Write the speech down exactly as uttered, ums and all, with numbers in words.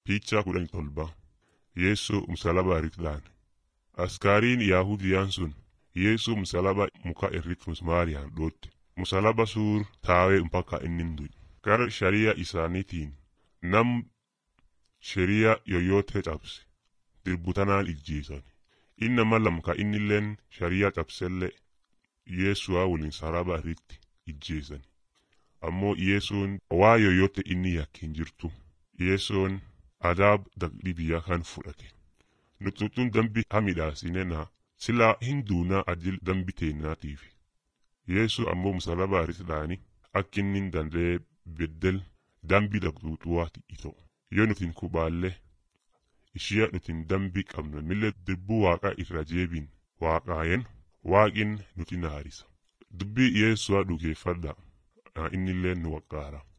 Piichaa kudhan tolba Yeesoo msalaba irratti askariin Yaahudiyaan sun Yeesoo msalaba muka irratti musmaariyaan dhootte. Musalaba suur taawee mpaka inni du'e. Gara shari'a isaaniitiin nam shari'a yoyote cabse dirbutanaan ijjeesan. Innama lamka innilleen shari'a cabsellee Yeesu'a waliin saraba irratti ijjeesan. Ammoo Yeesoon waa yoyote inni yakkin jirtu. Yeesoon adaab daqdii biyya kan fudhate. Nututuun dambi hamidhaasinena sila hinduuna adil dambi teennaatiif. Yeesu ammoo musalaba irratti akkinnin danda'ee beddel dambi daqduutuwaati ito. Yoo nutin kubaalle ishia nutin dambi qabna mille dirbuu waaqa irra jeebin waaqaayen waaqin nuti naarisa. Dubbii Yeesu'a dhugeeffadha innillee nu waqqaara.